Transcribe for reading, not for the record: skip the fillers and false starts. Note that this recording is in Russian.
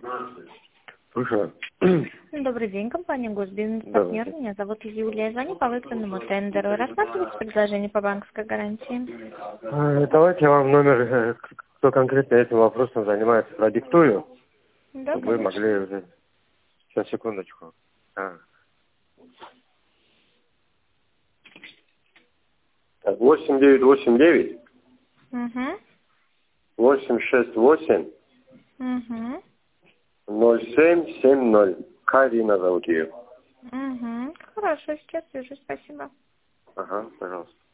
Слушаю. Добрый день, компания Госбизнес-партнер. Меня зовут Юлия. Звоню по выигранному тендеру. Рассматривайте предложение по банковской гарантии. Давайте я вам номер, кто конкретно этим вопросом занимается, продиктую, Да, чтобы вы конечно. могли уже... Сейчас, секундочку. 8989 Угу. 868 Угу. 0770. Карина зовут ее. Угу. Хорошо, сейчас вижу. Спасибо. Ага, пожалуйста.